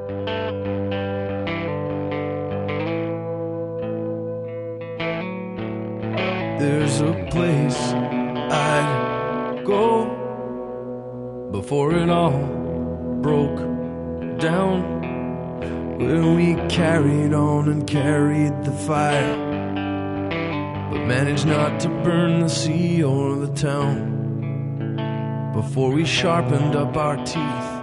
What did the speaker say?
There's a place I'd go before it all broke down, where we carried on and carried the fire, but managed not to burn the sea or the town before we sharpened up our teeth